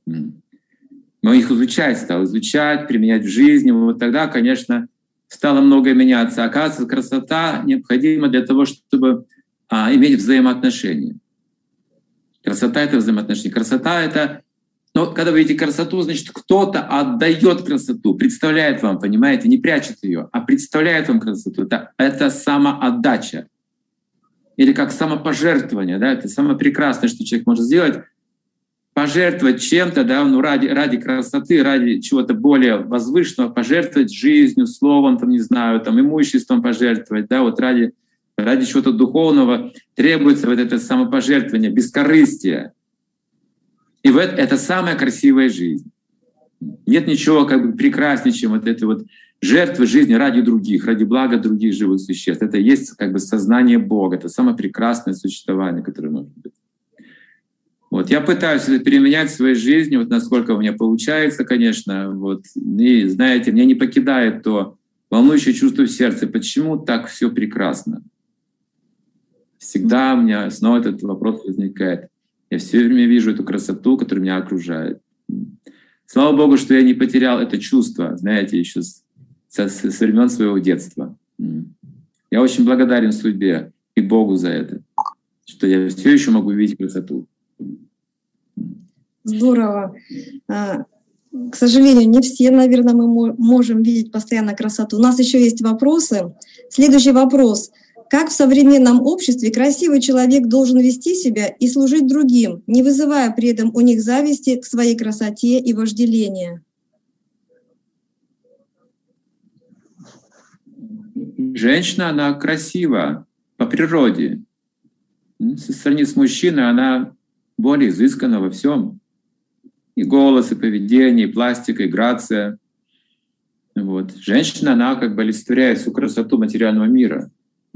Но их изучать стал, изучать, применять в жизни. Вот тогда, конечно, стало многое меняться. Оказывается, красота необходима для того, чтобы а, иметь взаимоотношения. Красота — это взаимоотношения. Красота — это... Но когда вы видите красоту, значит, кто-то отдает красоту, представляет вам, понимаете, не прячет ее, а представляет вам красоту. Это, это самоотдача. Или как самопожертвование. Да? Это самое прекрасное, что человек может сделать. Пожертвовать чем-то, да, ну, ради, ради красоты, ради чего-то более возвышенного, пожертвовать жизнью, словом, там, не знаю, там, имуществом пожертвовать, да, вот ради, ради чего-то духовного требуется вот это самопожертвование, бескорыстие. И вот это самая красивая жизнь. Нет ничего как бы прекраснее, чем вот этой вот жертвы жизни ради других, ради блага других живых существ. Это есть как бы сознание Бога, это самое прекрасное существование, которое может быть. Вот. Я пытаюсь это переменять в своей жизни, вот насколько у меня получается, конечно. Вот. И знаете, меня не покидает то волнующее чувство в сердце, почему так все прекрасно. Всегда у меня снова этот вопрос возникает. Я все время вижу эту красоту, которая меня окружает. Слава Богу, что я не потерял это чувство, знаете, еще с, с, с времен своего детства. Я очень благодарен судьбе и Богу за это, что я все еще могу видеть красоту. Здорово. К сожалению, не все, наверное, мы можем видеть постоянно красоту. У нас еще есть вопросы. Следующий вопрос. Как в современном обществе красивый человек должен вести себя и служить другим, не вызывая при этом у них зависти к своей красоте и вожделения? Женщина, она красива по природе. Со стороны с мужчиной она более изысканна во всем. И голос, и поведение, и пластика, и грация. Вот. Женщина, она как бы олицетворяет всю красоту материального мира.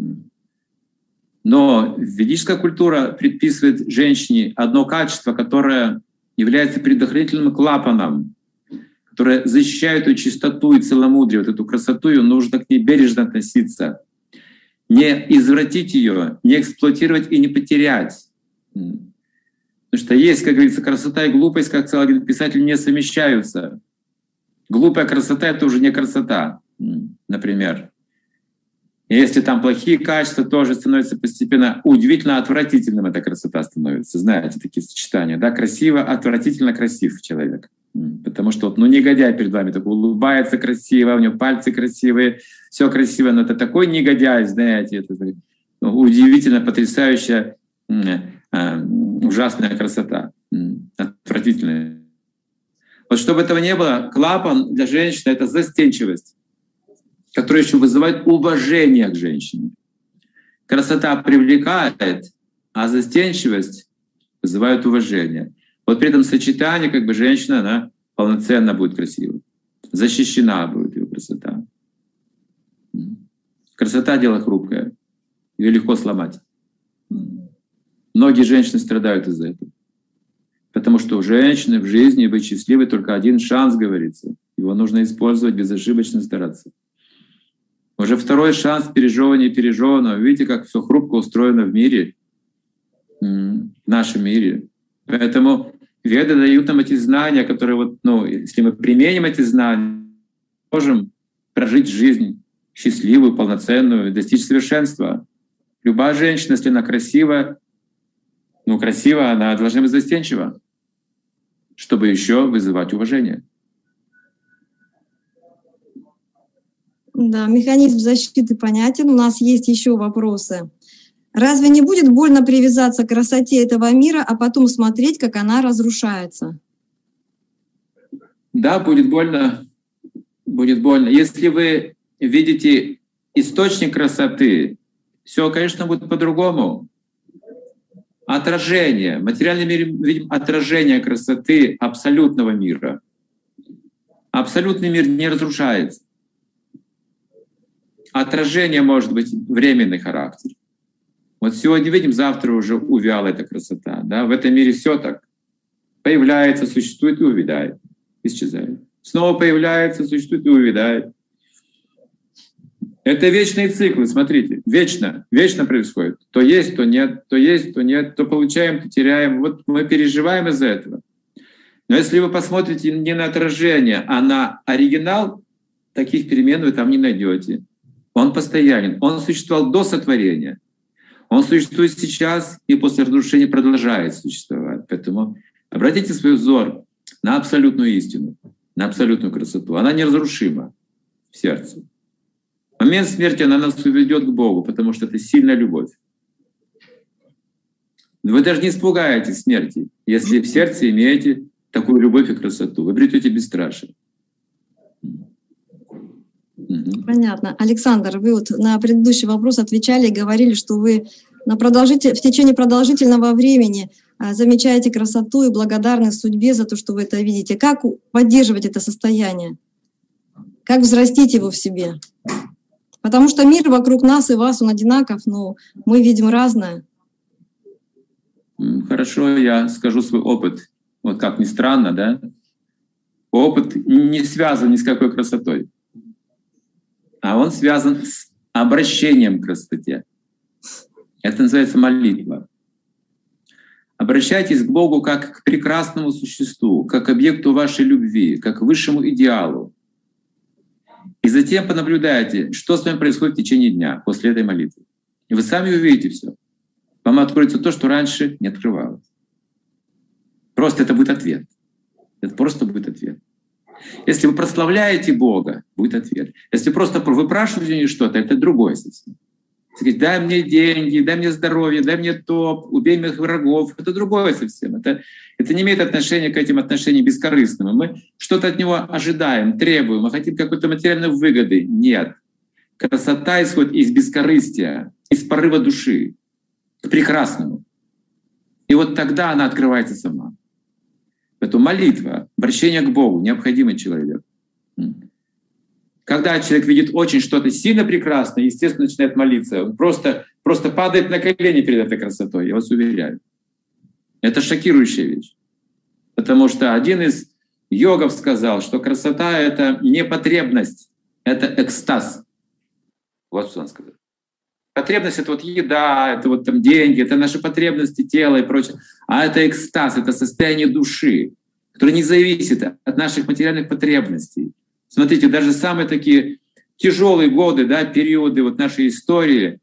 Но ведическая культура предписывает женщине одно качество, которое является предохранительным клапаном, которое защищает эту чистоту и целомудрие, вот эту красоту, ее нужно к ней бережно относиться. Не извратить ее, не эксплуатировать и не потерять. Потому что есть, как говорится, красота и глупость, как сказал один писатель, не совмещаются. Глупая красота — это уже не красота, например. И если там плохие качества, тоже становится постепенно удивительно отвратительным эта красота становится. Знаете, такие сочетания. Да? Красиво, отвратительно красив человек. Потому что вот, ну, негодяй перед вами такой улыбается красиво, у него пальцы красивые, все красиво, но это такой негодяй, знаете, это удивительно потрясающая, ужасная красота, отвратительная. Вот чтобы этого не было, клапан для женщины — это застенчивость, которая еще вызывает уважение к женщине. Красота привлекает, а застенчивость вызывает уважение. Вот при этом сочетании как бы женщина, она полноценно будет красивой, защищена будет ее красота. Красота — дело хрупкое, ее легко сломать. Многие женщины страдают из-за этого. Потому что у женщины в жизни быть счастливой только один шанс, говорится. Его нужно использовать, безошибочно стараться. Уже второй шанс пережевывания пережеванного. Видите, как все хрупко устроено в мире, в нашем мире. Поэтому веды дают нам эти знания, которые, вот, ну, если мы применим эти знания, можем прожить жизнь счастливую, полноценную, достичь совершенства. Любая женщина, если она красивая, ну, красивая, она должна быть застенчива, чтобы еще вызывать уважение. Да, механизм защиты понятен. У нас есть еще вопросы. Разве не будет больно привязаться к красоте этого мира, а потом смотреть, как она разрушается? Да, будет больно. Будет больно. Если вы видите источник красоты, все, конечно, будет по-другому. Отражение. В материальном мире видим отражение красоты абсолютного мира. Абсолютный мир не разрушается. Отражение может быть временный характер. Вот сегодня видим, завтра уже увяла эта красота. Да? В этом мире все так. Появляется, существует и увядает, исчезает. Снова появляется, существует и увядает. Это вечные циклы, смотрите, вечно, вечно происходит. То есть, то нет, то есть, то нет, то получаем, то теряем. Вот мы переживаем из-за этого. Но если вы посмотрите не на отражение, а на оригинал, таких перемен вы там не найдете. Он постоянен, он существовал до сотворения. Он существует сейчас и после разрушения продолжает существовать. Поэтому обратите свой взор на абсолютную истину, на абсолютную красоту. Она неразрушима в сердце. В момент смерти она нас уведет к Богу, потому что это сильная любовь. Вы даже не испугаетесь смерти, если в сердце имеете такую любовь и красоту. Вы обретете бесстрашие. Понятно. Александр, вы вот на предыдущий вопрос отвечали и говорили, что вы на продолжитель... в течение продолжительного времени замечаете красоту и благодарны судьбе за то, что вы это видите. Как поддерживать это состояние? Как взрастить его в себе? Потому что мир вокруг нас и вас, он одинаков, но мы видим разное. Хорошо, я скажу свой опыт. Вот как ни странно, да? Опыт не связан ни с какой красотой, а он связан с обращением к красоте. Это называется молитва. Обращайтесь к Богу как к прекрасному существу, как к объекту вашей любви, как к высшему идеалу. И затем понаблюдайте, что с вами происходит в течение дня после этой молитвы. И вы сами увидите все. Вам откроется то, что раньше не открывалось. Просто это будет ответ. Это просто будет ответ. Если вы прославляете Бога, будет ответ. Если просто выпрашиваете у него что-то, это другое совсем. Сказать, дай мне деньги, дай мне здоровье, дай мне топ, убей моих врагов. Это другое совсем. Это, это не имеет отношения к этим отношениям бескорыстным. Мы что-то от него ожидаем, требуем, мы хотим какой-то материальной выгоды. Нет. Красота исходит из бескорыстия, из порыва души к прекрасному. И вот тогда она открывается сама. Поэтому молитва, обращение к Богу, необходимый человек. Когда человек видит очень что-то сильно прекрасное, естественно, начинает молиться. Он просто, просто падает на колени перед этой красотой, я вас уверяю. Это шокирующая вещь. Потому что один из йогов сказал, что красота — это не потребность, это экстаз. Вот что он сказал. Потребность — это вот еда, это вот там деньги, это наши потребности тела и прочее. А это экстаз, это состояние души, которое не зависит от наших материальных потребностей. Смотрите, даже самые такие тяжелые годы, да, периоды вот нашей истории,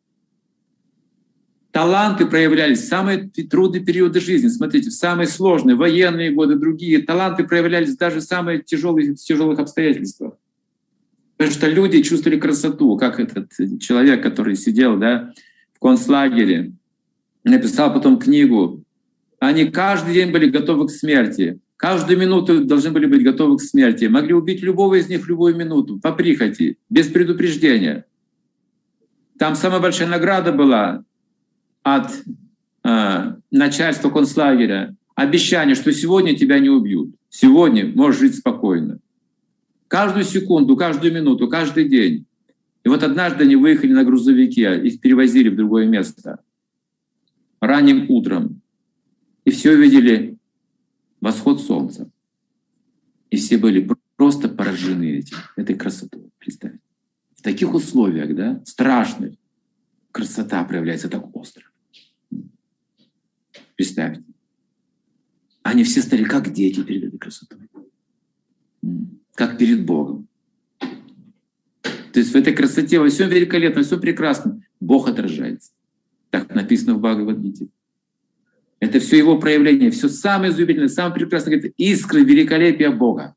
таланты проявлялись в самые трудные периоды жизни. Смотрите, в самые сложные военные годы, другие таланты проявлялись даже в самые тяжелые, тяжелых обстоятельствах. Потому что люди чувствовали красоту, как этот человек, который сидел, да, в концлагере, написал потом книгу. Они каждый день были готовы к смерти, Каждую минуту должны были быть готовы к смерти. Могли убить любого из них в любую минуту, по прихоти, без предупреждения. Там самая большая награда была от э, начальства концлагеря. Обещание, что сегодня тебя не убьют. Сегодня можешь жить спокойно. Каждую секунду, каждую минуту, каждый день. И вот однажды они выехали на грузовике, их перевозили в другое место. Ранним утром. И все увидели восход солнца. И все были просто поражены этим, этой красотой. Представьте. В таких условиях, да, страшных, красота проявляется так остро. Представьте. Они все стали как дети перед этой красотой. Как перед Богом. То есть в этой красоте, во всем великолепном, во всем прекрасном Бог отражается. Так написано в Бхагавад-гите. Это все его проявление, все самое изумительное, самое прекрасное, говорит, искры великолепия Бога.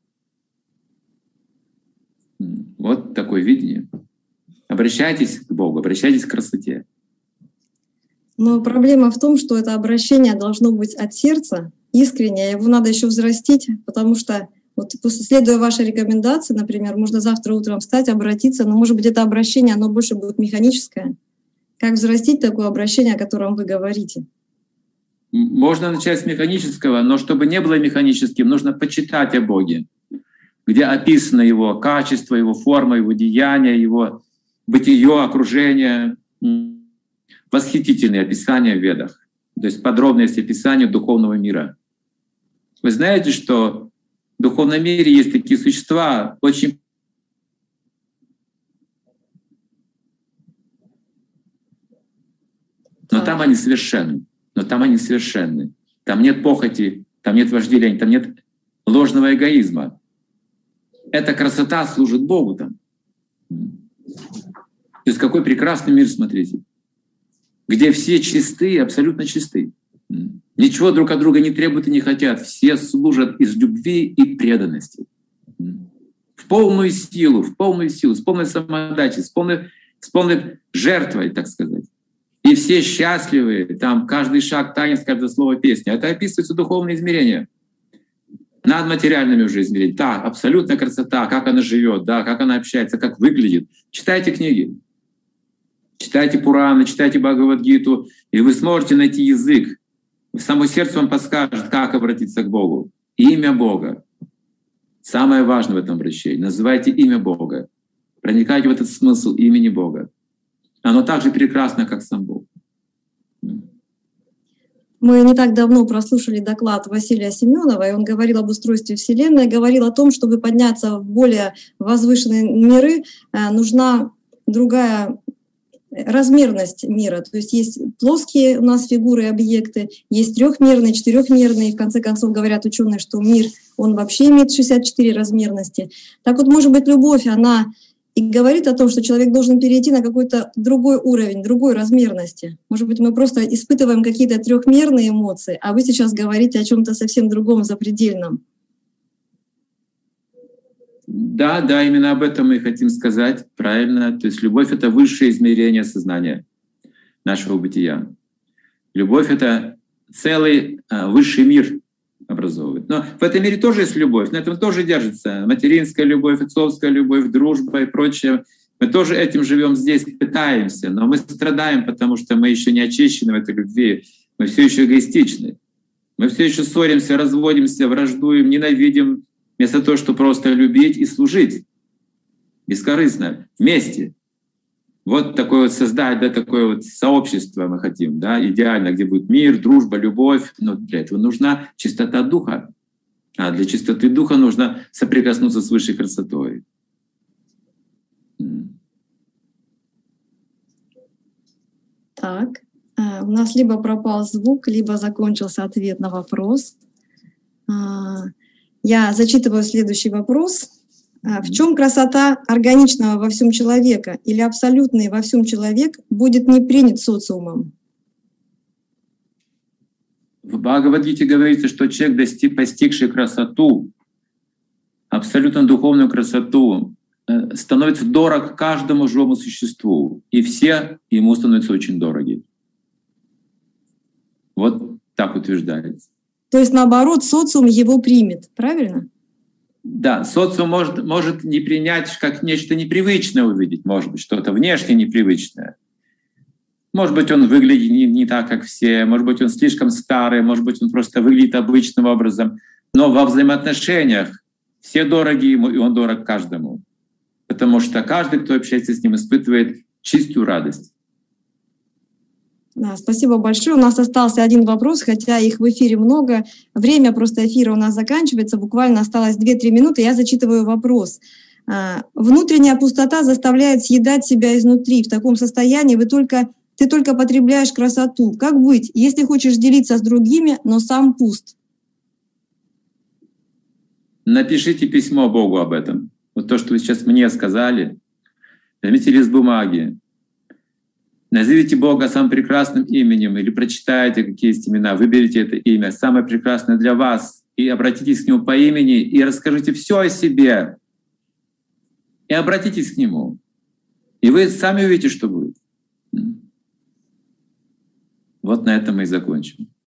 Вот такое видение. Обращайтесь к Богу, обращайтесь к красоте. Но проблема в том, что это обращение должно быть от сердца, искреннее, его надо еще взрастить, потому что, вот, следуя вашей рекомендации, например, можно завтра утром встать, обратиться, но, может быть, это обращение, оно больше будет механическое. Как взрастить такое обращение, о котором вы говорите? Можно начать с механического, но чтобы не было механическим, нужно почитать о Боге, где описано Его качество, Его форма, Его деяния, Его бытие, окружение. Восхитительные описания в Ведах, то есть подробные описания духовного мира. Вы знаете, что в духовном мире есть такие существа, очень но там они совершенны. Но там они совершенны. Там нет похоти, там нет вожделения, там нет ложного эгоизма. Эта красота служит Богу там. То есть какой прекрасный мир, смотрите. Где все чисты, абсолютно чисты. Ничего друг от друга не требуют и не хотят. Все служат из любви и преданности. В полную силу, в полную силу, с полной самоотдачей, с полной, с полной жертвой, так сказать. И все счастливы, там каждый шаг танец, каждое слово песня. Это описывается духовное измерение. Над материальными уже измерениями. Да, абсолютная красота, как она живет, да, как она общается, как выглядит. Читайте книги, читайте Пураны, читайте Бхагавад-гиту, и вы сможете найти язык. Само сердце вам подскажет, как обратиться к Богу. Имя Бога. Самое важное в этом обращении. Называйте имя Бога. Проникайте в этот смысл имени Бога. Оно так же прекрасно, как сам Бог. Мы не так давно прослушали доклад Василия Семенова, и он говорил об устройстве Вселенной, говорил о том, чтобы подняться в более возвышенные миры, нужна другая размерность мира. То есть есть плоские у нас фигуры, объекты, есть трехмерные, четырехмерные. В конце концов говорят ученые, что мир, он вообще имеет шестьдесят четыре размерности. Так вот, может быть, любовь, она и говорит о том, что человек должен перейти на какой-то другой уровень, другой размерности. Может быть, мы просто испытываем какие-то трехмерные эмоции, а вы сейчас говорите о чем-то совсем другом, запредельном. Да, да, именно об этом мы хотим сказать, правильно. То есть любовь — это высшее измерение сознания нашего бытия. Любовь — это целый а, высший мир образовывает. Но в этом мире тоже есть любовь, на этом тоже держится материнская любовь, отцовская любовь, дружба и прочее. Мы тоже этим живем здесь, пытаемся, но мы страдаем, потому что мы еще не очищены в этой любви, мы все еще эгоистичны. Мы все еще ссоримся, разводимся, враждуем, ненавидим, вместо того, чтобы просто любить и служить бескорыстно, вместе. Вот такое вот создать, да, такое вот сообщество мы хотим, да, идеально, где будет мир, дружба, любовь. Но для этого нужна чистота духа. А для чистоты духа нужно соприкоснуться с высшей красотой. Так, у нас либо пропал звук, либо закончился ответ на вопрос. Я зачитываю следующий вопрос. В чем красота органичного во всем человека или абсолютный во всем человек будет не принят социумом? В Бхагавад-гите говорится, что человек, достиг, постигший красоту, абсолютно духовную красоту, становится дорог каждому живому существу, и все ему становятся очень дороги. Вот так утверждается. То есть, наоборот, социум его примет, правильно? Да, социум может, может не принять, как нечто непривычное увидеть, может быть, что-то внешне непривычное. Может быть, он выглядит не, не так, как все, может быть, он слишком старый, может быть, он просто выглядит обычным образом. Но во взаимоотношениях все дороги ему, и он дорог каждому. Потому что каждый, кто общается с ним, испытывает чистую радость. Да, спасибо большое. У нас остался один вопрос, хотя их в эфире много. Время просто эфира у нас заканчивается, буквально осталось две-три минуты. Я зачитываю вопрос. Внутренняя пустота заставляет съедать себя изнутри. В таком состоянии вы только, ты только потребляешь красоту. Как быть, если хочешь делиться с другими, но сам пуст? Напишите письмо Богу об этом. Вот то, что вы сейчас мне сказали, возьмите лист бумаги, назовите Бога самым прекрасным именем или прочитайте, какие есть имена, выберите это имя, самое прекрасное для вас, и обратитесь к Нему по имени, и расскажите все о себе, и обратитесь к Нему. И вы сами увидите, что будет. Вот на этом мы и закончим.